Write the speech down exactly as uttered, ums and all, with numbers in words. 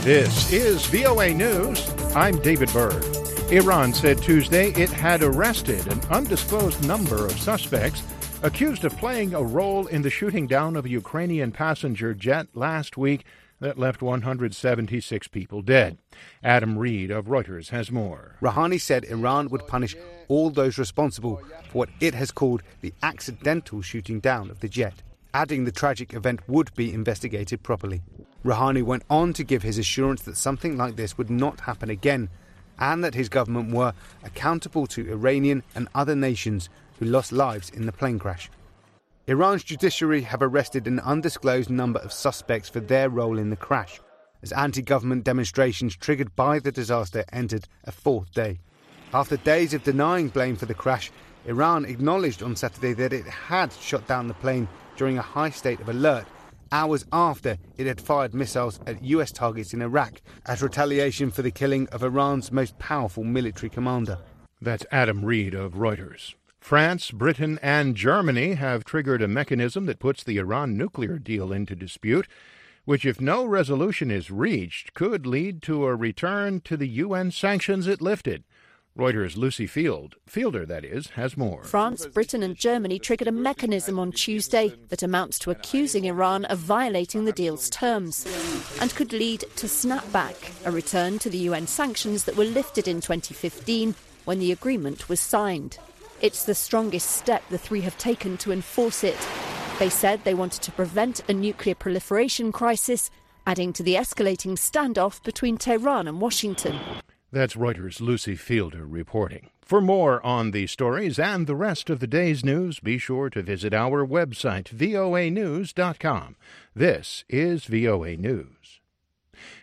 This is V O A News. I'm David Byrd. Iran said Tuesday it had arrested an undisclosed number of suspects accused of playing a role in the shooting down of a Ukrainian passenger jet last week that left one hundred seventy-six people dead. Adam Reed of Reuters has more. Rouhani said Iran would punish all those responsible for what it has called the accidental shooting down of the jet, adding the tragic event would be investigated properly. Rouhani went on to give his assurance that something like this would not happen again, and that his government were accountable to Iranian and other nations who lost lives in the plane crash. Iran's judiciary have arrested an undisclosed number of suspects for their role in the crash, as anti-government demonstrations triggered by the disaster entered a fourth day. After days of denying blame for the crash, Iran acknowledged on Saturday that it had shot down the plane during a high state of alert, hours after it had fired missiles at U S targets in Iraq as retaliation for the killing of Iran's most powerful military commander. That's Adam Reed of Reuters. France, Britain, and Germany have triggered a mechanism that puts the Iran nuclear deal into dispute, which, if no resolution is reached, could lead to a return to the U N sanctions it lifted. Reuters' Lucy Field, Fielder that is, has more. France, Britain and Germany triggered a mechanism on Tuesday that amounts to accusing Iran of violating the deal's terms and could lead to snapback, a return to the U N sanctions that were lifted in twenty fifteen when the agreement was signed. It's the strongest step the three have taken to enforce it. They said they wanted to prevent a nuclear proliferation crisis, adding to the escalating standoff between Tehran and Washington. That's Reuters' Lucy Fielder reporting. For more on these stories and the rest of the day's news, be sure to visit our website, V O A news dot com. This is V O A News.